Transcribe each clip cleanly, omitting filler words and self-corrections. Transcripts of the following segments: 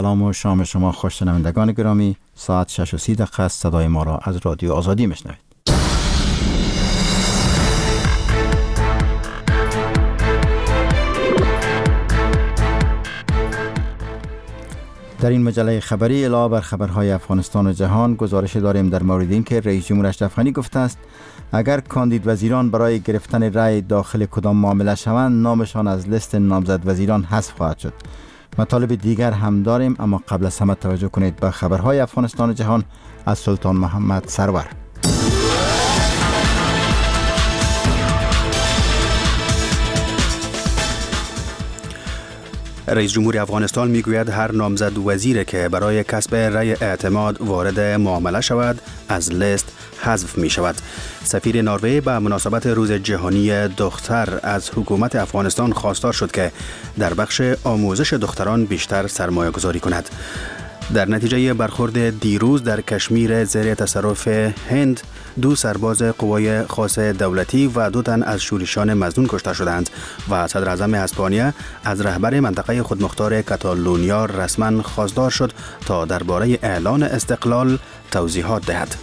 سلام و شام شما خوش شنوندگان گرامی. ساعت 6:30 است. صدای ما را از رادیو آزادی میشنوید. در این مجله خبری علاوه بر خبرهای افغانستان و جهان گزارش داریم در مورد اینکه رئیس جمهور اشرف غنی گفته است اگر کاندید وزیران برای گرفتن رأی داخل کدام معامله شوند نامشان از لیست نامزد وزیران حذف خواهد شد. مطالب دیگر هم داریم، اما قبل از همه توجه کنید به خبرهای افغانستان و جهان از سلطان محمد سرور. رئیس جمهور افغانستان میگوید هر نامزد وزیری که برای کسب رأی اعتماد وارد معامله شود از لیست حذف می شود. سفیر نروژ به مناسبت روز جهانی دختر از حکومت افغانستان خواستار شد که در بخش آموزش دختران بیشتر سرمایه گذاری کند. در نتیجه برخورد دیروز در کشمیر زیر تصرف هند 2 سرباز قوای خاص دولتی و 2 تن از شورشیان مظنون کشته شدند و صدر اعظم اسپانیا از رهبر منطقه خودمختار کاتالونیا رسما خواستار شد تا درباره اعلان استقلال توضیحات دهد.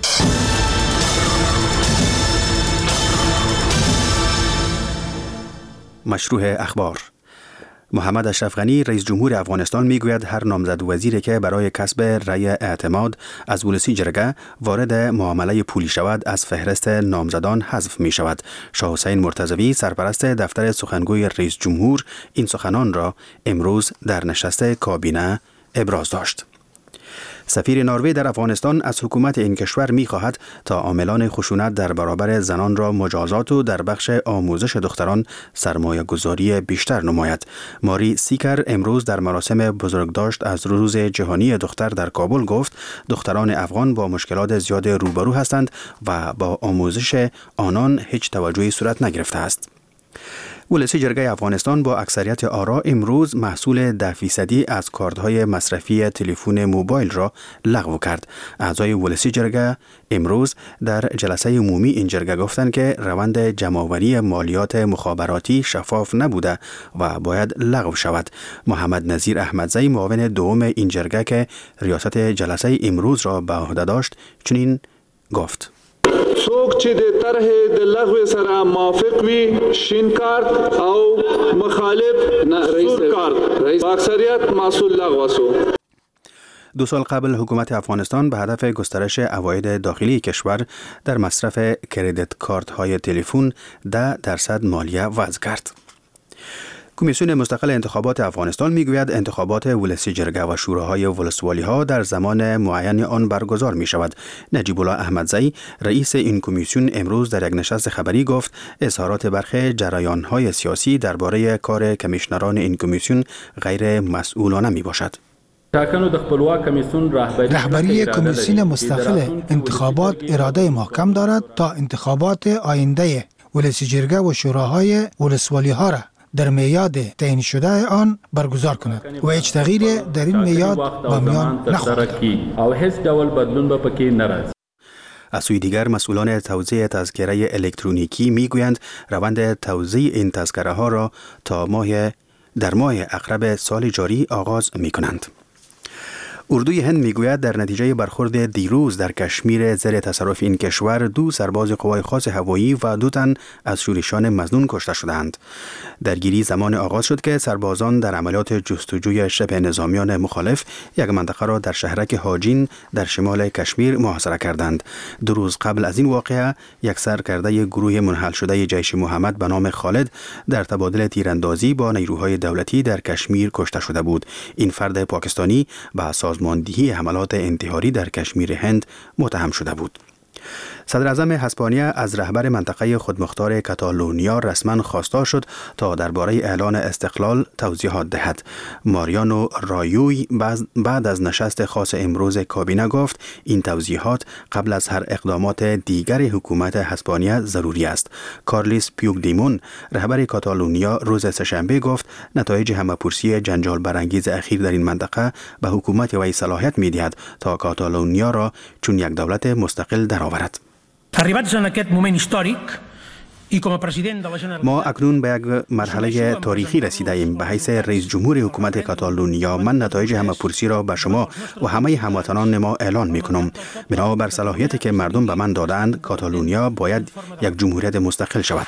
مشروع اخبار. محمد اشرف غنی رئیس جمهور افغانستان میگوید هر نامزد وزیری که برای کسب رأی اعتماد از ولسی جرگه وارد معامله پولی شود از فهرست نامزدان حذف می شود. شاه حسین مرتضوی سرپرست دفتر سخنگوی رئیس جمهور این سخنان را امروز در نشست کابینه ابراز داشت. سفیر نروژ در افغانستان از حکومت این کشور می خواهد تا عاملان خشونت در برابر زنان را مجازات و در بخش آموزش دختران سرمایه گذاری بیشتر نماید. ماری سیکر امروز در مراسم بزرگداشت از روز جهانی دختر در کابل گفت دختران افغان با مشکلات زیاد روبرو هستند و با آموزش آنان هیچ توجهی صورت نگرفته است. ولسی جرگه افغانستان با اکثریت آرا امروز محصول 10% از کارت‌های مصرفی تلفن موبایل را لغو کرد. اعضای ولسی جرگه امروز در جلسه عمومی این جرگه گفتند که روند جمع‌آوری مالیات مخابراتی شفاف نبوده و باید لغو شود. محمد نظیر احمدزی معاون دوم این جرگه که ریاست جلسه امروز را به عهده داشت چنین گفت: څوک چې د طرح د لغو سره موافق وي شین کارت او مخالف سور کارت با اکثریت محصول لغو شو. 2 سال قبل حکومت افغانستان به هدف گسترش عواید داخلی کشور در مصرف کردیت کارت های تلفن 10% مالیه وضع کرد. کمیسیون مستقل انتخابات افغانستان میگوید انتخابات ولسی جرگه و شوراهای ولسوالی ها در زمان معین آن برگزار می شود. نجیب الله احمدزی رئیس این کمیسیون امروز در یک نشست خبری گفت اظهارات برخی جریان های سیاسی درباره کار کمیشنران این کمیسیون غیر مسئولانه می باشد. رهبری کمیسیون مستقل انتخابات اراده محکم دارد تا انتخابات آینده ولسی جرگه و شوراهای ولسوالی ها را در میعاد تعیین شده آن برگزار کند و هیچ تغییری در این میعاد با میان نخواهد آمد. از سوی دیگر مسئولان توزیع تذکره الکترونیکی میگویند روند توزیع این تذکره ها را در ماه اقرب سال جاری آغاز می کنند. اردوی هند میگوید در نتیجه برخورد دیروز در کشمیر زیر تصرف این کشور 2 سرباز قوای خاص هوایی و 2 تن از شورشیان مظنون کشته شدند. درگیری زمان آغاز شد که سربازان در عملیات جستجوی شبه نظامیان مخالف یک منطقه را در شهرک هاجین در شمال کشمیر محاصره کردند. 2 روز قبل از این واقعه یک سرکرده گروه منحل شده جیش محمد به نام خالد در تبادل تیراندازی با نیروهای دولتی در کشمیر کشته شده بود. این فرد پاکستانی به سازماندهی حملات انتحاری در کشمیر هند متهم شده بود. صدر اعظم اسپانیا از رهبر منطقه خودمختار کاتالونیا رسما خواستار شد تا درباره اعلان استقلال توضیحات دهد. ماریانو رایوی بعد از نشست خاص امروز کابینه گفت این توضیحات قبل از هر اقدامات دیگر حکومت اسپانیا ضروری است. کارلیس پیوگدیمون رهبر کاتالونیا روز سه‌شنبه گفت نتایج همه‌پرسی جنجال برانگیز اخیر در این منطقه به حکومت وی صلاحیت می‌دهد تا کاتالونیا را چون یک دولت مستقل درآورد. Arribats en aquest moment històric, ما اکنون به یک مرحله تاریخی رسیده ایم. به حیث رئیس جمهور حکومت کاتالونیا من نتایج همه‌پرسی را به شما و همه هموطنان ما اعلان می‌کنم. بنا بر صلاحیتی که مردم به من دادند، کاتالونیا باید یک جمهوریت مستقل شود.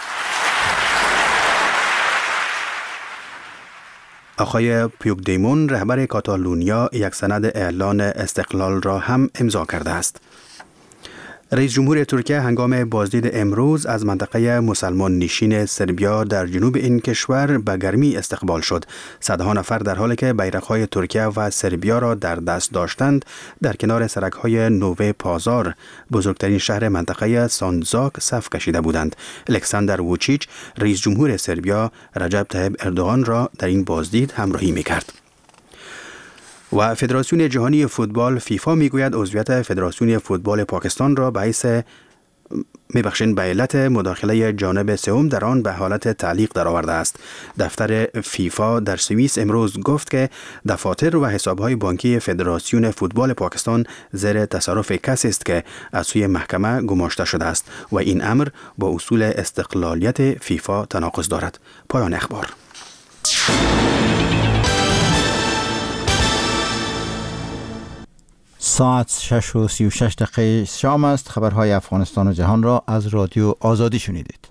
آقای پیوگدیمون رهبر کاتالونیا یک سند اعلان استقلال را هم امضا کرده است. رئیس جمهور ترکیه هنگام بازدید امروز از منطقه مسلمان نشین سربیا در جنوب این کشور به گرمی استقبال شد. صدها نفر در حالی که بیرق‌های ترکیه و سربیا را در دست داشتند در کنار سرک‌های نوو پازار، بزرگترین شهر منطقه ساندزاک، صف کشیده بودند. الکساندر ووچیچ رئیس جمهور سربیا رجب طیب اردوغان را در این بازدید همراهی می‌کرد. و فدراسیون جهانی فوتبال فیفا میگوید عضویت فدراسیون فوتبال پاکستان را به علت مداخله جانب سوم در آن به حالت تعلیق درآورده است. دفتر فیفا در سوئیس امروز گفت که دفاتر و حسابهای بانکی فدراسیون فوتبال پاکستان زیر تصرف کسی است که از سوی محکمه گماشته شده است و این امر با اصول استقلالیت فیفا تناقض دارد. پایان اخبار. ساعت 6:36 شام است. خبرهای افغانستان و جهان را از رادیو آزادی شنیدید.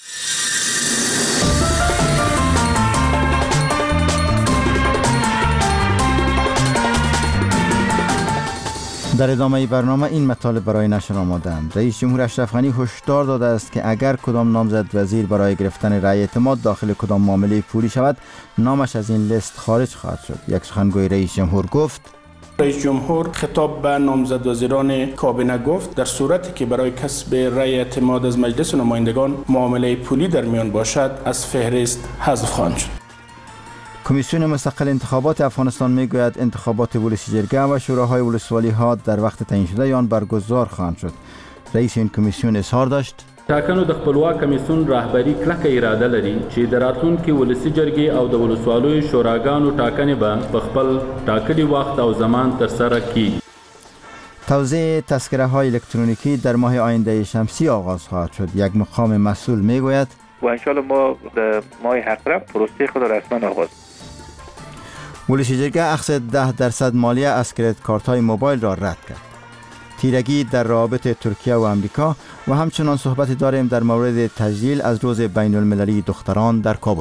در ادامه برنامه این مطالب برای نشر آماده‌اند. رئیس جمهور اشرف غنی هشدار داده است که اگر کدام نامزد وزیر برای گرفتن رأی اعتماد داخل کدام معامله پولی شود، نامش از این لیست خارج خواهد شد. یک سخنگوی رئیس جمهور گفت: رئیس جمهور خطاب به نامزد وزیران کابینه گفت در صورتی که برای کسب رأی اعتماد از مجلس نمایندگان معامله پولی در میان باشد از فهرست حذف خواهند شد. کمیسیون مستقل انتخابات افغانستان میگوید انتخابات ولسی جرگه و شوراهای ولسوالی ها در وقت تعیین شده آن برگزار خواهند شد. رئیس این کمیسیون اظهار داشت: ټاکنو د خپلواک کمیسیون رهبری کلکه اراده لري چې د راتلونکي ولسی جرګې او د ولسوالیو شوراګانو ټاکنې به په خپل ټاکلي وخت او زمان ترسره کیږي. توزیع تذکره های الکترونیکی در ماه آینده شمسی آغاز خواهد شد. یک مقام مسئول میگوید: و ان شاء الله ما در ماه اقرب پروسه خود را رسما آغاز. ولسی جرگه اخذ 10% مالیه از کریدیت کارت های موبایل را رد کرد. تیرگی در روابط ترکیه و امریکا و همچنان صحبت داریم در مورد تجلیل از روز بین المللی دختران در کابل.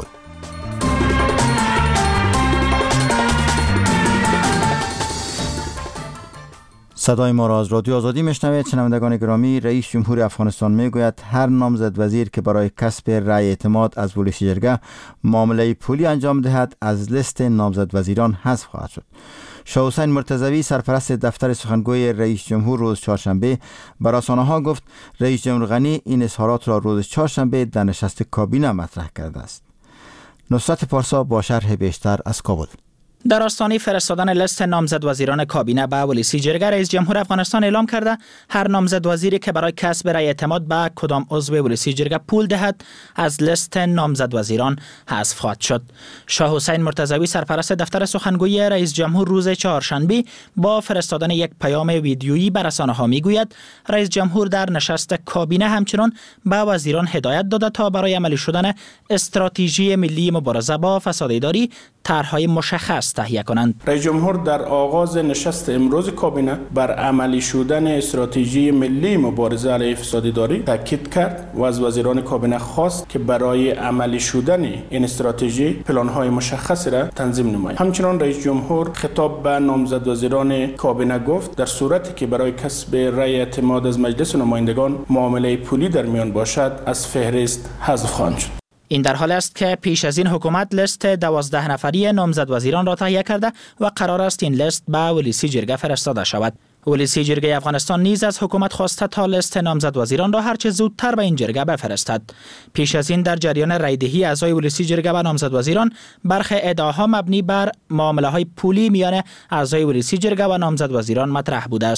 صدای ما را از رادیو آزادی میشنوید. شنوندگان گرامی، رئیس جمهور افغانستان میگوید هر نامزد وزیر که برای کسب رأی اعتماد از ولسی جرگه معامله پولی انجام دهد از لیست نامزد وزیران حذف خواهد شد. شاه حسین مرتضوی سرپرست دفتر سخنگوی رئیس جمهور روز چهارشنبه به رسانه‌ها گفت رئیس جمهور غنی این اظهارات را روز چهارشنبه در نشست کابینه مطرح کرده است. نصرت پارسا با شرح بیشتر از کابل. در آستانه فرستادن لیست نامزد وزیران کابینه به ولسی جرگه، رئیس جمهور افغانستان اعلام کرده هر نامزد وزیری که برای کسب رأی اعتماد به کدام عضو ولسی جرگه پول دهد از لیست نامزد وزیران حذف خواهد شد. شاه حسین مرتضوی سرپرست دفتر سخنگوی رئیس جمهور روز چهارشنبه با فرستادن یک پیام ویدیویی به رسانه‌ها میگوید رئیس جمهور در نشست کابینه همچنان به وزیران هدایت داده تا برای عملی شدن استراتژی ملی مبارزه با فساد اداری طرح‌های مشخص تهیه کنند. رئیس جمهور در آغاز نشست امروز کابینه بر عملی شدن استراتژی ملی مبارزه علیه فساد اداری تاکید کرد و از وزیران کابینه خواست که برای عملی شدن این استراتژی پلان‌های مشخصی را تنظیم نمایند. همچنین رئیس جمهور خطاب به نامزد وزیران کابینه گفت در صورتی که برای کسب رأی اعتماد از مجلس نمایندگان معامله پولی در میان باشد از فهرست حذف خواهند شد. این در حال است که پیش از این حکومت لیست 12 نفری نامزد وزیران را تهیه کرده و قرار است این لیست به ولسی جرگه فرستاده شود. ولسی جرگه افغانستان نیز از حکومت خواسته تا لیست نامزد وزیران را هرچه زودتر به این جرگه بفرستد. پیش از این در جریان رایدهی اعضای ولسی جرگه به نامزد وزیران برخی ادعاها مبنی بر معامله های پولی میان اعضای ولسی جرگه و نامزد وزیران مطرح بوده است.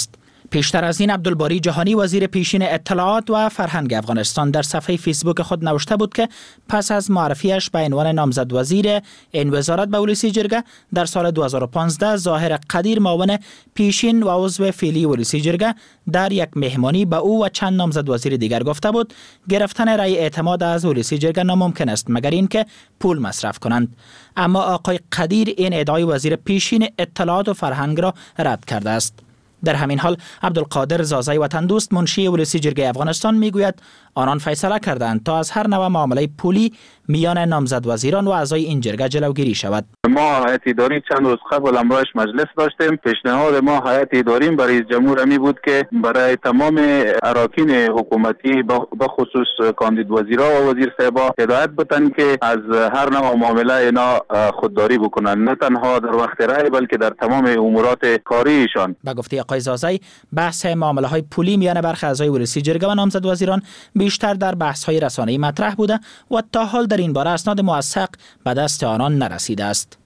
پیشتر از این عبدالباری جهانی وزیر پیشین اطلاعات و فرهنگ افغانستان در صفحه فیسبوک خود نوشته بود که پس از معرفیش به عنوان نامزد وزیر این وزارت به ولسی جرگه در سال 2015 ظاهر قدیر معاون پیشین و عضو فعلی ولسی جرگه در یک مهمانی به او و چند نامزد وزیر دیگر گفته بود گرفتن رأی اعتماد از ولسی جرگه ناممکن است مگر اینکه پول مصرف کنند. اما آقای قدیر این ادعای وزیر پیشین اطلاعات و فرهنگ را رد کرده است. در همین حال عبدالقادر زازی وطن دوست منشی ولسی جرگه افغانستان میگوید آنان فیصله کردند تا از هر نوع معامله پولی میان نامزد وزیران و اعضای این جرگه جلوگیری شود. ما هیئت اداری چند روز قبل امروز مجلس داشتیم. پیشنهاد ما هیئت اداری برای رئیس جمهور می بود که برای تمام اراکین حکومتی به خصوص کاندید وزیرا و وزیر صاحبا هدایت بتن که از هر نوع معامله اینا خودداری بکنن، نه تنها در وقت رای بلکه در تمام امورات کاریشان. با گفته آقای زازی بحث معامله های پولی میان برخی اعضای ولسی جرگه و نامزد وزیران بیشتر در بحث های رسانه‌ای مطرح بوده و تا حال در این باره اسناد موثق به دست آنان نرسیده است.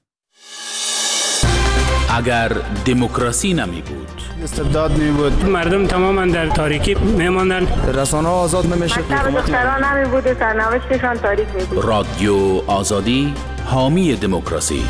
اگر دموکراسی نمی بود، استبداد می بود، مردم تماما در تاریکی می ماندن، رسانه ها آزاد نمی شد، دختران نمی بود، سرنوشتشان تاریک می بود. رادیو آزادی حامی دموکراسی.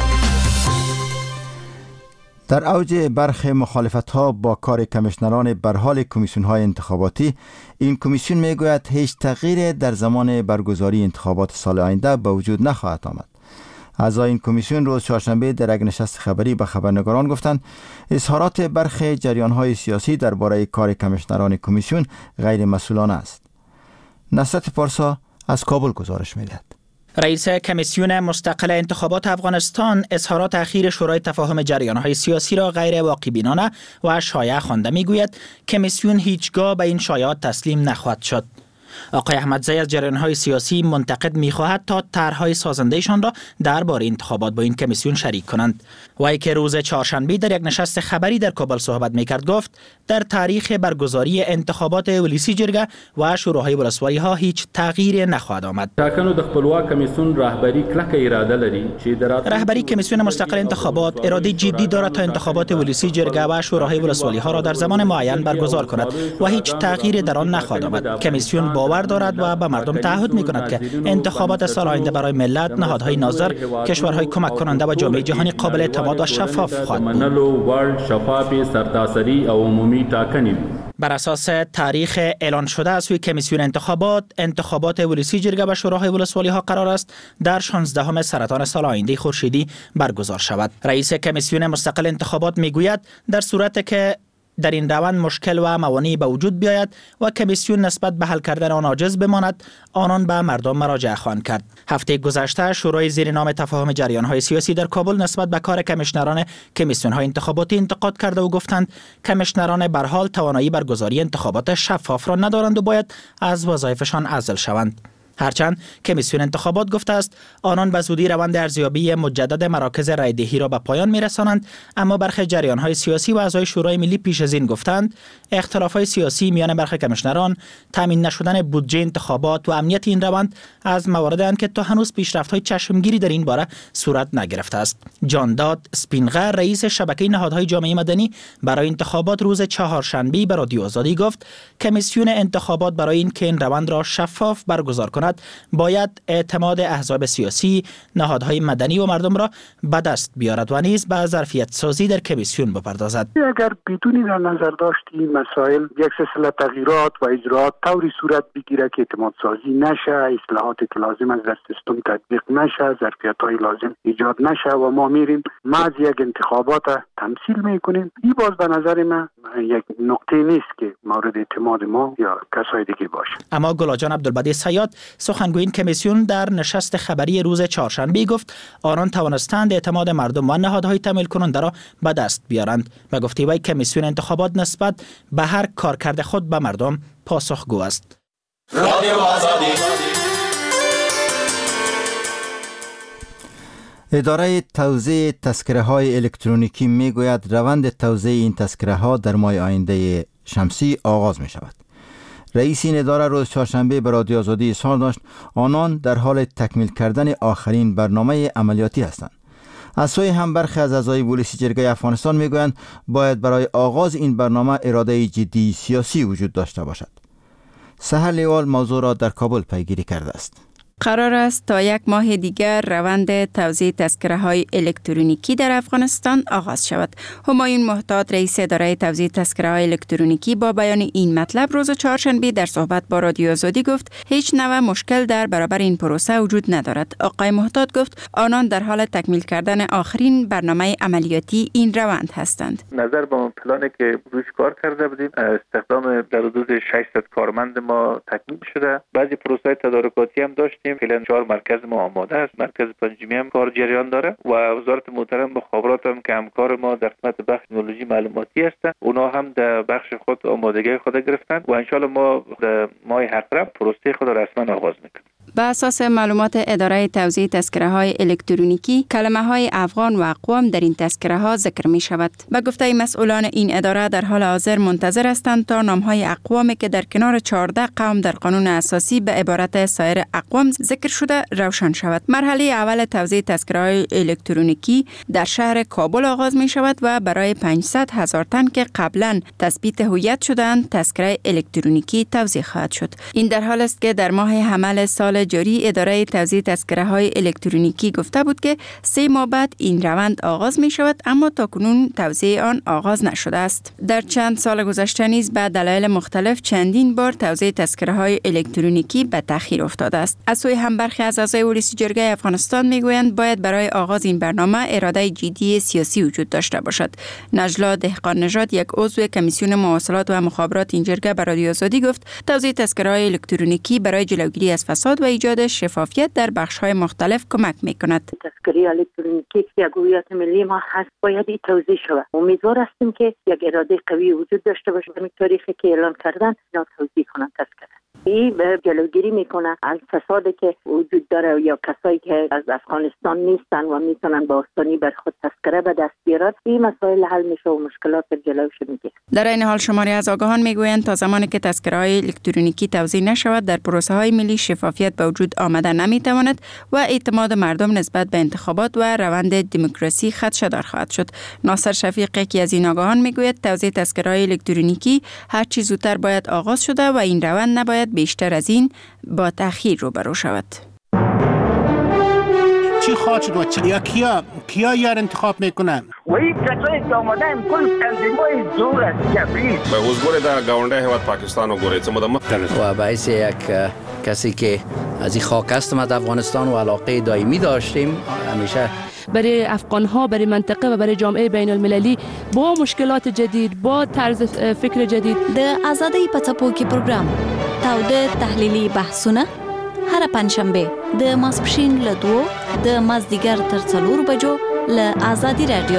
در اوج برخی مخالفت‌ها با کار کمیشنران برحال کمیسیون‌های انتخاباتی، این کمیسیون می‌گوید هیچ تغییری در زمان برگزاری انتخابات سال آینده به وجود نخواهد آمد. اعضای این کمیسیون روز چهارشنبه در یک نشست خبری به خبرنگاران گفتند اظهارات برخی جریان‌های سیاسی درباره کار کمیشنران کمیسیون غیر مسئولانه است. نصرت پارسا از کابل گزارش می‌دهد. رئیس کمیسیون مستقل انتخابات افغانستان اظهارات اخیر شورای تفاهم جریان‌های سیاسی را غیر واقع‌بینانه و شایع خوانده می‌گوید کمیسیون هیچگاه به این شایعات تسلیم نخواهد شد. آقای احمدزی از جریان‌های سیاسی منتقد می‌خواهد تا طرح‌های سازنده‌شان را درباره انتخابات با این کمیسیون شریک کنند. وی که روز چهارشنبه در یک نشست خبری در کابل صحبت می‌کرد گفت در تاریخ برگزاری انتخابات ولسی جرگه و شوراهای ولسوالی‌ها هیچ تغییری نخواهد آمد. ټاکنو د خپلواک کمیسیون رهبری کلکه اراده لري چې رهبری کمیسیون مستقل انتخابات اراده جدی دارد تا انتخابات ولسی جرگه و شوراهای ولسوالی‌ها را در زمان معین برگزار کند و هیچ تغییری در آن نخواهد آمد. کمیسیون باور دارد و به مردم تعهد می‌کند که انتخابات سال آینده برای ملت، نهادهای ناظر، کشورهای کمک کننده و جامعه جهانی قابل اعتماد و شفاف خواهد بود. بر اساس تاریخ اعلان شده از سوی کمیسیون انتخابات ولسی جرگه و شوراهای ولسوالی‌ها قرار است در 16 سرطان سال آینده خورشیدی برگزار شود. رئیس کمیسیون مستقل انتخابات میگوید در صورتی که در این روند مشکل و موانعی به وجود بیاید و کمیسیون نسبت به حل کردن آن عاجز بماند، آنان به مردم مراجعه خواهند کرد. هفته گذشته شورای زیر نام تفاهم جریان‌های سیاسی در کابل نسبت به کار کمیشنران کمیسیون‌های انتخاباتی انتقاد کرده و گفتند کمیشنران به هر حال توانایی برگزاری انتخابات شفاف را ندارند و باید از وظایفشان عزل شوند. هرچند کمیسیون انتخابات گفته است آنان به زودی روند ارزیابی مجدد مراکز رایدهی را به پایان می‌رسانند، اما برخی جریان‌های سیاسی و اعضای شورای ملی پیش از این گفتند اختلافات سیاسی میان برخی کمیشنران، تامین نشدن بودجه انتخابات و امنیت این روند از مواردی است که تا هنوز پیشرفت‌های چشمگیری در این باره صورت نگرفته است. جانداد اسپینغر رئیس شبکه نهادهای جامعه مدنی برای انتخابات روز چهارشنبه به رادیو آزادی گفت کمیسیون انتخابات برای اینکه این روند را شفاف برگزار کند باید اعتماد احزاب سیاسی، نهادهای مدنی و مردم را به دست بیارد و نیز به ظرفیت سازی در کمیسیون بپردازد. اگر بدون در نظر داشت این مسائل یک سلسله تغییرات و اجراءات طوری صورت بگیره که اعتماد سازی نشه، اصلاحاتی که لازم است در سیستم تطبیق نشه، ظرفیت‌های لازم ایجاد نشه و ما میریم محض یک انتخابات تمثیل میکنیم، این باز به نظر من یک نقطه نیست که مورد اعتماد ما یا کسای دیگه باشه. اما گلاجان عبدالبدی صیاد سخنگوی کمیسیون در نشست خبری روز چهارشنبه گفت آنان توانستند اعتماد مردم و نهادهای تمویل کننده را به دست بیارند. به گفته وی کمیسیون انتخابات نسبت به هر کارکرد خود به مردم پاسخگو است. اداره توزیع تذکره‌های الکترونیکی میگوید روند توزیع این تذکره‌ها در ماه آینده شمسی آغاز می شود. رئیس این اداره روز چهارشنبه به رادیو آزادی اظهار داشت آنان در حال تکمیل کردن آخرین برنامه عملیاتی هستند. از سوی هم برخی از اعضای پلیس جرگه افغانستان میگویند باید برای آغاز این برنامه اراده جدی سیاسی وجود داشته باشد. سحر لیوال موضوع را در کابل پیگیری کرده است. قرار است تا یک ماه دیگر روند توزیع تذکره های الکترونیکی در افغانستان آغاز شود. همایون محتاط رئیس اداره توزیع تذکره های الکترونیکی با بیان این مطلب روز چهارشنبه در صحبت با رادیو آزادی گفت هیچ نوع مشکل در برابر این پروسه وجود ندارد. آقای محتاط گفت آنان در حال تکمیل کردن آخرین برنامه عملیاتی این روند هستند. نظر به پلانی که روش کار کرده بودیم، استخدام در حدود 600 کارمند ما تکمیل شده. بعضی پروسه تدارکاتی هم داشتیم. فعلا 4 مرکز ما آماده است. مرکز پنجمی هم کار جریان داره و وزارت محترم مخابرات هم که همکار ما در قسمت بخش تکنولوژی معلوماتی هستند، اونا هم در بخش خود آمادگی خود گرفتند و ان شاء الله ما در ماه اقرب پروسه خود رسما آغاز میکنیم. بر اساس معلومات اداره توزیع تذکره های الکترونیکی، کلمه های افغان و اقوام در این تذکره ها ذکر می شود. به گفته مسئولان این اداره در حال حاضر منتظر هستند تا نام های اقوامی که در کنار 14 قوم در قانون اساسی به عبارت سایر اقوام ذکر شده روشن شود. مرحله اول توزیع تذکره های الکترونیکی در شهر کابل آغاز می شود و برای 500,000 تن که قبلا تثبیت هویت شدند تذکره الکترونیکی توزیع خواهد شد. این در حال است که در ماه حمل سال جاری اداره توزیع تذکره های الکترونیکی گفته بود که 3 ماه بعد این روند آغاز می شود، اما تاکنون توزیع آن آغاز نشده است. در چند سال گذشته نیز به دلایل مختلف چندین بار توزیع تذکره های الکترونیکی به تأخیر افتاده است. از سوی هم برخی از اعضای پلیس جرگه افغانستان میگویند باید برای آغاز این برنامه اراده جدی سیاسی وجود داشته باشد. نجلا دهقان نژاد، یک عضو کمیسیون مواصلات و مخابرات این جرگه به رادیو آزادی گفت توزیع تذکره های الکترونیکی برای جلوگیری از فساد و ایجاد شفافیت در بخش‌های مختلف کمک می‌کند. تذکره الکترونیکی یک هویت ملی ما هست، باید این توزیع شود. امیدوار هستیم که یک اراده قوی وجود داشته باشه در تاریخی که اعلان کردن اینا توزیع کنند تذکره. این جلوگیری میکنه از فسادی که وجود داره یا کسایی که از افغانستان نیستن و میتونن با آسانی بر خود تذکره به دست بیارن. این مسائل حل میشه و مشکلات جلوش میگیره. در این حال شماری از آگاهان میگویند تا زمانی که تذکره‌های الکترونیکی توزیع نشود در پروسه‌های ملی شفافیت به وجود آمده نمیتواند و اعتماد مردم نسبت به انتخابات و روند دموکراسی خدشه‌دار خواهد شد. ناصر شفیق، یکی از این آگاهان، میگوید توزیع تذکره‌های الکترونیکی هر چه زودتر باید آغاز شده و این روند نباید بیشتر از این با تأخیر روبرو شود. چی خواهد شد و کیا یار انتخاب میکنن؟ و این کسایی که آمدن کل تنظیمای زور است جبری. به حضور در گاونده هیواد پاکستان و گوریت و باعث یک کسی که از این خاک هستم از افغانستان و علاقه دائمی داشتیم همیشه برای افغان‌ها، برای منطقه و برای جامعه بین المللی با مشکلات جدید، با طرز فکر جدید. د آزادۍ په څپو کې پروګرام تاوده تحلیلي بحثونه هر پنځشنبه د ماسپښین له 2 د مازدیګر تر 4 بجو له آزادی رادیو.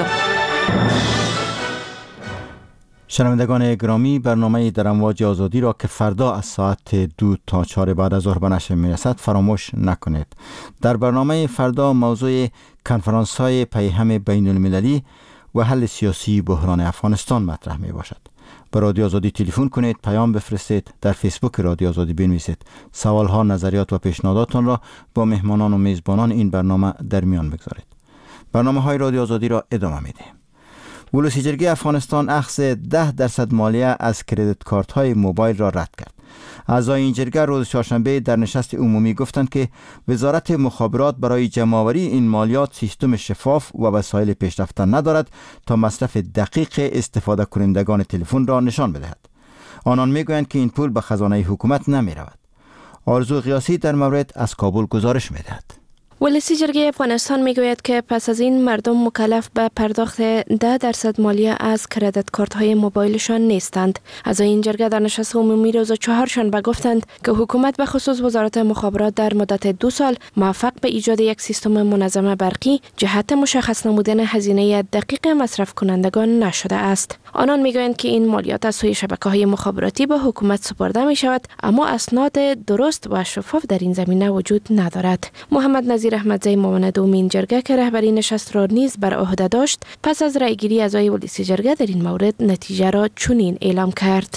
شنوندگان گرامی، برنامه در امواج آزادی را که فردا از ساعت 2 تا 4 بعد از ظهر به نشر میرسد فراموش نکنید. در برنامه فردا موضوع کنفرانس های پیهم بین المللی و حل سیاسی بحران افغانستان مطرح می باشد. به رادیو آزادی تلفن کنید، پیام بفرستید، در فیسبوک رادیو آزادی بنویسید. سوال ها، نظریات و پیشنهاداتتان را با مهمانان و میزبانان این برنامه در میان بگذارید. برنامه های رادیو آزادی را ادامه میدیم. ولسی جرگه افغانستان اخذ 10% مالیه از کریدیت کارت های موبایل را رد کرد. اعضای این جرگه روز چهارشنبه در نشست عمومی گفتند که وزارت مخابرات برای جمع‌آوری این مالیات سیستم شفاف و وسایل پیشرفته ندارد تا مصرف دقیق استفاده کنندگان تلفن را نشان بدهد. آنان میگویند که این پول به خزانه حکومت نمی رود. آرزو قیاسی در مورد از کابل گزارش می‌دهد. ولسی جرگه افغانستان میگوید که پس از این مردم مکلف به پرداخت 10% مالیه از کریدیت کارت های موبایلشان نیستند. از این جرگه در نشست عمومی روز چهارشنبه گفتند که حکومت به خصوص وزارت مخابرات در مدت 2 سال موفق به ایجاد یک سیستم منظم برقی جهت مشخص نمودن هزینه دقیق مصرف کنندگان نشده است. آنان میگویند که این مالیات از سوی شبکه‌های مخابراتی به حکومت سپرده می شود، اما اسناد درست و شفاف در این زمینه وجود ندارد. محمد نظیر امیر احمدزی معاون دومین جرگه که رهبری نشست را نیز بر عهده داشت، پس از رأیگیری اعضای ولسی جرگه در این مورد نتیجه را چنین اعلام کرد: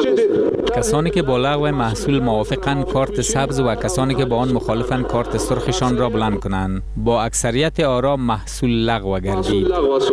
کسانی که با لغو محصول موافقند کارت سبز و کسانی که با آن مخالفند کارت سرخشان را بلند کنند. با اکثریت آرا محصول لغو گردید.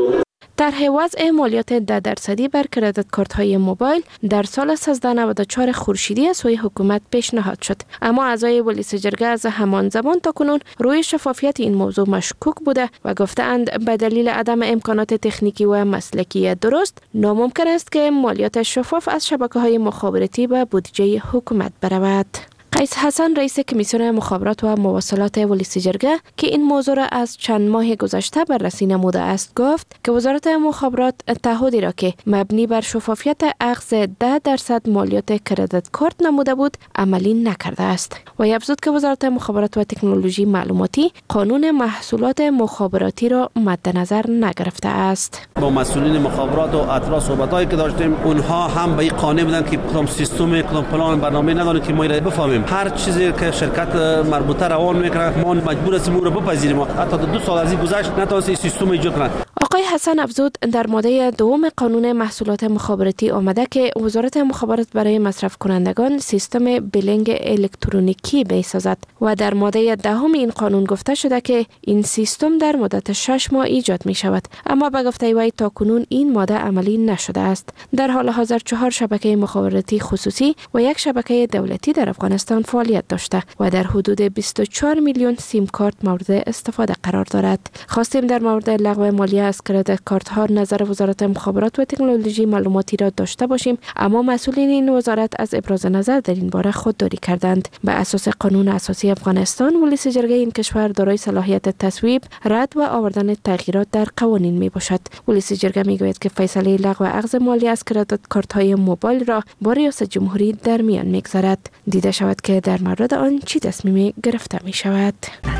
طرح وضع مالیات 10% بر کردیت کارت های موبایل در سال 1394 خورشیدی از سوی حکومت پیشنهاد شد، اما اعضای ولسی جرگه از همان زمان تا کنون روی شفافیت این موضوع مشکوک بوده و گفتند به دلیل عدم امکانات تکنیکی و مسلکی درست ناممکن است که مالیات شفاف از شبکه‌های مخابراتی به بودجه حکومت برود. قیس حسن رئیس کمیسیون مخابرات و مواصلات ولسی جرگه که این موضوع را از چند ماه گذشته بررسی نموده است گفت که وزارت مخابرات تعهدی را که مبنی بر شفافیت اخذ 10% مالیات کردیت کارت نموده بود عملی نکرده است و افزود که وزارت مخابرات و تکنولوژی معلوماتی قانون محصولات مخابراتی را مد نظر نگرفته است. با مسئولین مخابرات و اطراف صحبتایی که داشتیم، اونها هم به این قانع بودند که کدام سیستم کدام پلان برنامه نداره که ما را بفهمیم. هر چیزی که شرکت مربوطه روان میکنه ما مجبور هستیم اون رو بپذیریم. حتی 2 سال از این گذشت نتونست این سیستم ایجاد کنند. آقای حسن افزود در ماده 2 قانون محصولات مخابراتی آمده که وزارت مخابرات برای مصرف کنندگان سیستم بیلینگ الکترونیکی بسازد و در ماده 10 این قانون گفته شده که این سیستم در مدت 6 ماه ایجاد می شود، اما به گفته وی تاکنون این ماده عملی نشده است. در حال حاضر 4 شبکه مخابراتی خصوصی و 1 شبکه دولتی در افغانستان فعالیت داشته و در حدود 24 میلیون سیم کارت مورد استفاده قرار دارد. خواستیم در مورد لغو مالیه از کردیت کارت ها نظر وزارت مخابرات و تکنولوژی معلوماتی را داشته باشیم، اما مسئولین این وزارت از ابراز نظر در این باره خودداری کردند. به اساس قانون اساسی افغانستان ولسی جرگه این کشور دارای صلاحیت تصویب، رد و آوردن تغییرات در قوانین می باشد. ولسی جرگه می گوید که فیصله لغو اخذ مالیه از کردیت کارت های موبایل را با ریاست جمهوری در میان میگذارد. دیده شود که در مورد آن چی تصمیمی گرفته می شود.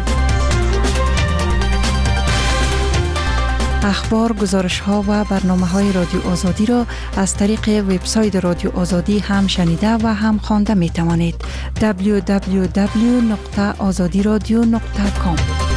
اخبار، گزارش‌ها و برنامه‌های رادیو آزادی را از طریق وبسایت رادیو آزادی هم شنیده و هم خوانده می‌توانید. www.azadiradio.com.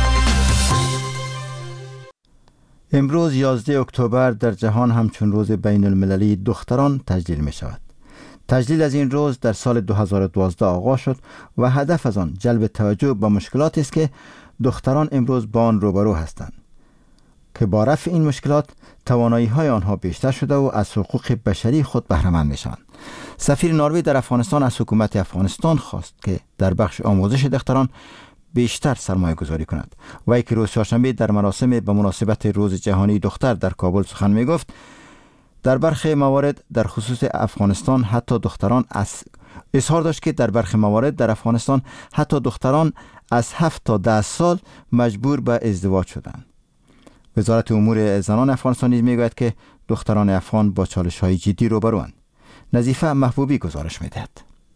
امروز 11 اکتبر در جهان همچون روز بین المللی دختران تجلیل می شود. تجلیل از این روز در سال 2012 آغاز شد و هدف از آن جلب توجه به مشکلاتی است که دختران امروز با آن روبرو هستند که با رفع این مشکلات توانایی های آنها بیشتر شده و از حقوق بشری خود بهره‌مند میشوند. سفیر نروژ در افغانستان از حکومت افغانستان خواست که در بخش آموزش دختران بیشتر سرمایه گذاری کند. وی که روز چهارشنبه در مراسم به مناسبت روز جهانی دختر در کابل سخن می گفت، در برخی موارد در خصوص افغانستان حتی دختران اظهار داشت که در برخی موارد در افغانستان حتی دختران از 7 تا 10 سال مجبور به ازدواج شدند. وزارت امور زنان افغانستان نیز میگوید که دختران افغان با چالش‌های جدی روبروند. نظیفه محبوبی گزارش می‌دهد.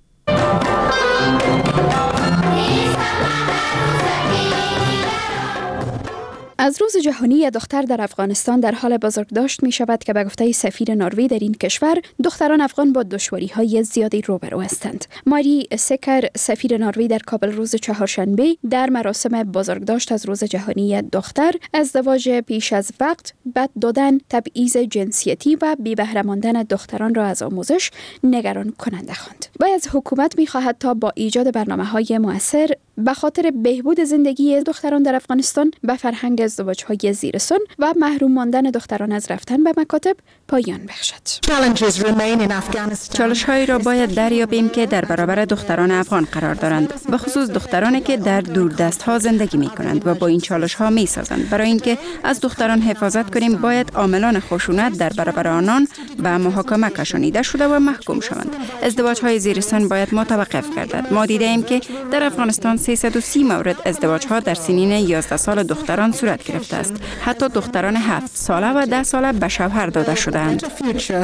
از روز جهانی دختر در افغانستان در حال بزرگداشت می شود که به گفته سفیر نروژ در این کشور دختران افغان با دشواری‌های زیادی روبرو هستند. ماری سکر سفیر نروژ در کابل روز چهارشنبه در مراسم بزرگداشت از روز جهانی دختر ازدواج پیش از وقت، بد دادن، تبعیض جنسیتی و بی بهره ماندن دختران را از آموزش نگران کننده خواند. و از حکومت می خواهد تا با ایجاد برنامه‌های مؤثر به خاطر بهبود زندگی دختران در افغانستان به فرهنگ ازدواج‌های زیر سن و محروم ماندن دختران از رفتن به مکاتب پایان بخشد. چالش‌هایی را باید دریابیم که در برابر دختران افغان قرار دارند، به خصوص دخترانی که در دوردست‌ها زندگی می‌کنند و با این چالش‌ها می‌سازند. برای اینکه از دختران حفاظت کنیم باید عاملان خشونت در برابر آنان به محاکمه کشانیده شده و محکوم شوند. ازدواج‌های زیر سن باید متوقف گردد. ما دیده‌ایم که در افغانستان 330 مورد ازدواج‌ها در سنین 11 سال دختران صورت گرفته است. حتی دختران 7 ساله و 10 ساله به شوهر داده شدند.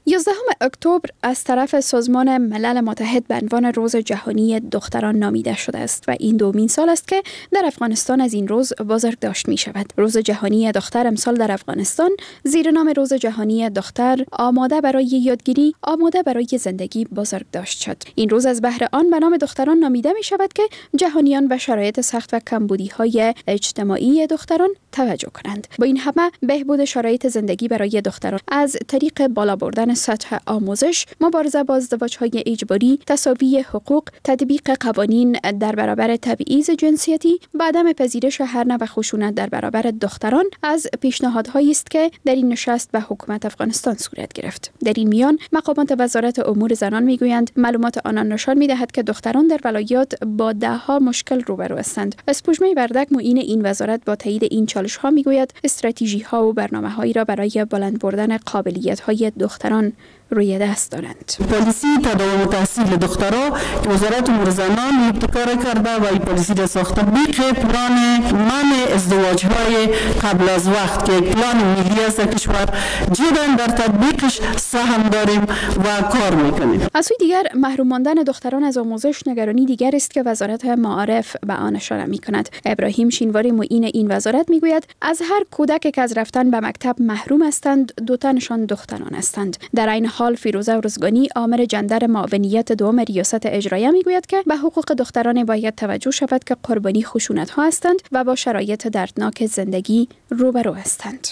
11 اکتبر از طرف سازمان ملل متحد به عنوان روز جهانی دختران نامیده شده است و این دومین سال است که در افغانستان از این روز بزرگداشت می شود. روز جهانی دختر امسال در افغانستان زیر نام روز جهانی دختر آماده برای یادگیری، آماده برای زندگی بزرگداشت شد. این روز از بهر آن به نام دختران نامیده می شود که جهانیان به شرایط سخت و کمبودی‌های اجتماعی دختران توجه کنند. با این همه بهبود شرایط زندگی برای دختران از طریق بالا بردن سطح آموزش، مبارزه با ازدواج‌های اجباری، تساوی حقوق، تطبیق قوانین در برابر تبعیض جنسیتی، و عدم پذیرش هر نوع خشونت در برابر دختران از پیشنهادهایی است که در این نشست به حکومت افغانستان صورت گرفت. در این میان مقامات وزارت امور زنان میگویند معلومات آنان نشان می‌دهد که دختران در ولایات با ده‌ها مشکل روبرو هستند. اسپوژمه وردک معین این وزارت با تایید این چالش‌ها میگوید استراتژی‌ها و برنامه‌هایی را برای بلند بردن قابلیت‌های دختران روی دست دارند. پالیسی تداوم تحصیل دخترها که وزارت امور زنان ابتکار کرده و این پالیسی را ساخته بیخ پلان منع ازدواج‌های قبل از وقت که پلان ملی است در کشور جدا در تطبیقش سهم داریم و کار میکنیم. از سوی دیگر محروم ماندن دختران از آموزش نگرانی دیگر است که وزارت معارف به آن اشاره میکند. ابراهیم شینواری معین این وزارت میگوید از هر کودک که از رفتن به مکتب محروم هستند دو تنشان دختران هستند. در این حال فیروزه رزگانی آمر جندر معاونیت دوم ریاست اجرایه میگوید که به حقوق دختران باید توجه شود که قربانی خشونت ها هستند و با شرایط دردناک زندگی روبرو هستند.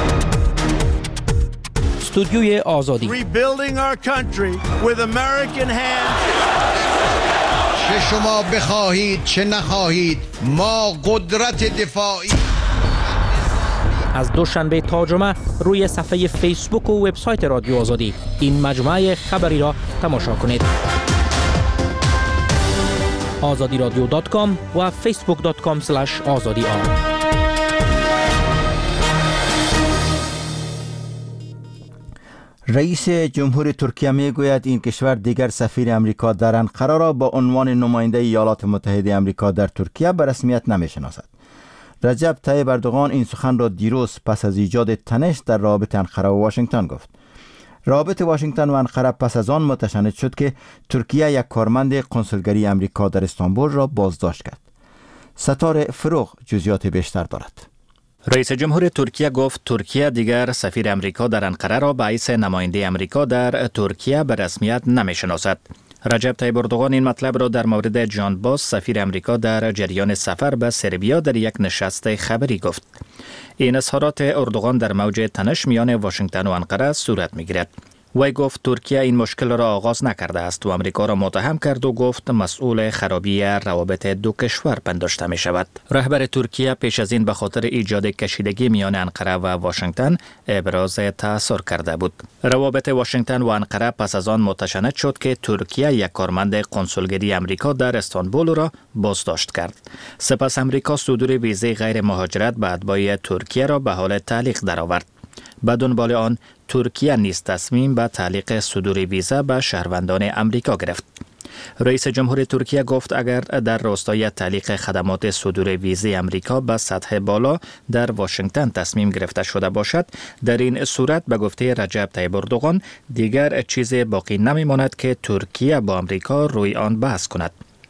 استودیوی آزادی چه شما بخواهید چه نخواهید ما قدرت دفاعی. از دوشنبه تا جمعه روی صفحه فیسبوک و وبسایت رادیو آزادی این مجموعه خبری را تماشا کنید. azadiradio.com و facebook.com/azadi. رئیس جمهور ترکیه میگوید این کشور دیگر سفیر امریکا در انقره را با عنوان نماینده ایالات متحده امریکا در ترکیه به رسمیت نمیشناسد. رجب طیب اردوغان این سخن را دیروز پس از ایجاد تنش در رابطه انقره و واشنگتن گفت. رابطه واشنگتن و انقره پس از آن متشنج شد که ترکیه یک کارمند کنسولگری امریکا در استانبول را بازداشت کرد. ستاره فروغ جزئیات بیشتر دارد. رئیس جمهور ترکیه گفت ترکیه دیگر سفیر امریکا در انقره را به حیث نماینده امریکا در ترکیه به رسمیت نمی‌شناسد. رجب طیب اردوغان این مطلب را در مورد جان باس سفیر امریکا در جریان سفر به سربیا در یک نشست خبری گفت. این اظهارات اردوغان در موج تنش میان واشنگتن و انقره صورت می‌گیرد. وی گفت ترکیه این مشکل را آغاز نکرده است و امریکا را متهم کرد و گفت مسئول خرابی روابط دو کشور پنداشته می شود. رهبر ترکیه پیش از این به خاطر ایجاد کشیدگی میان انقره و واشنگتن ابراز تأثیر کرده بود. روابط واشنگتن و انقره پس از آن متشنج شد که ترکیه یک کارمند کنسولگری امریکا در استانبول را بازداشت کرد. سپس امریکا صدور ویزه غیر مهاجرت به اتباع ترکیه را به حال تعلیق درآورد. به دنبال آن ترکیه نیز تصمیم به تعلیق صدور ویزا به شهروندان امریکا گرفت. رئیس جمهور ترکیه گفت اگر در راستای تعلیق خدمات صدور ویزه امریکا به سطح بالا در واشنگتن تصمیم گرفته شده باشد، در این صورت به گفته رجب طیب اردوغان دیگر چیزی باقی نمیماند که ترکیه با امریکا روی آن بحث کند.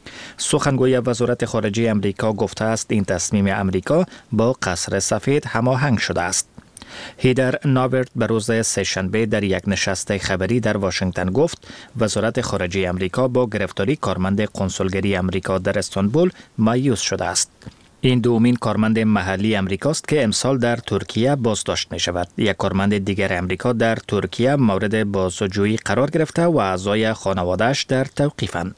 سخنگوی وزارت خارجه امریکا گفته است این تصمیم امریکا با قصر سفید هماهنگ شده است. هیدر ناورت به روز سه‌شنبه در یک نشست خبری در واشنگتن گفت وزارت خارجه امریکا با گرفتاری کارمند کنسولگری امریکا در استانبول مایوس شده است. این دومین کارمند محلی امریکاست که امسال در ترکیه بازداشت می شود. یک کارمند دیگر امریکا در ترکیه مورد بازجویی قرار گرفته و اعضای خانواده‌اش در توقیفند.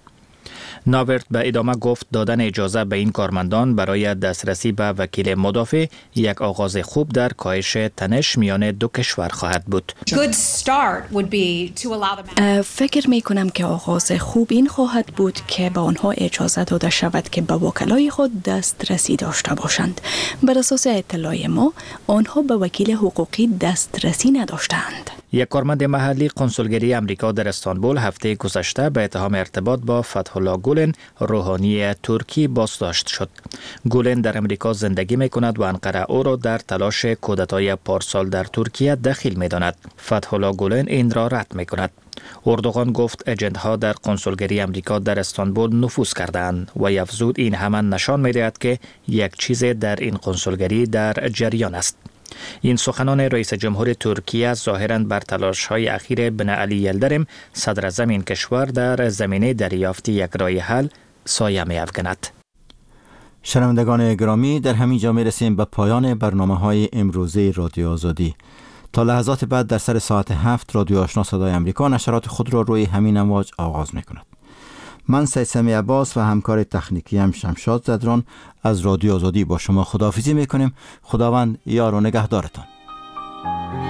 ناورت به ادامه گفت دادن اجازه به این کارمندان برای دسترسی به وکیل مدافع یک آغاز خوب در کاهش تنش میان دو کشور خواهد بود. فکر می کنم که آغاز خوب این خواهد بود که به آنها اجازه داده شود که به وکلای خود دسترسی داشته باشند. بر اساس اطلاع ما آنها به وکیل حقوقی دسترسی نداشتند. یک کارمند محلی کنسولگری امریکا در استانبول هفته گذشته به اتهام ارتباط با فتح الله گولن روحانی ترکی بازداشت شد. گولن در امریکا زندگی می کند و انقره او را در تلاش کودتای پارسال در ترکیه دخیل می داند. فتح الله گولن این را رد می کند. اردوغان گفت اجنت‌ها در کنسولگری امریکا در استانبول نفوذ کردند و افزود این همان نشان می دهد که یک چیز در این کنسولگری در جریان است. این سخنان رئیس جمهور ترکیه ظاهراً بر تلاش‌های اخیر بن علی یلدرم صدر اعظم این کشور در زمینه دریافت یک راه حل سایه می‌افکند. شنوندگان گرامی، در همین جا می‌رسیم به پایان برنامه‌های امروزه رادیو آزادی. تا لحظات بعد در سر ساعت 7 رادیو آشنا صدای آمریکا نشرات خود را روی همین امواج آغاز می‌کند. من سید سمی عباس و همکار تکنیکی هم شمشاد زدران از رادیو آزادی با شما خداحافظی می‌کنیم. خداوند یار و نگهدارتان.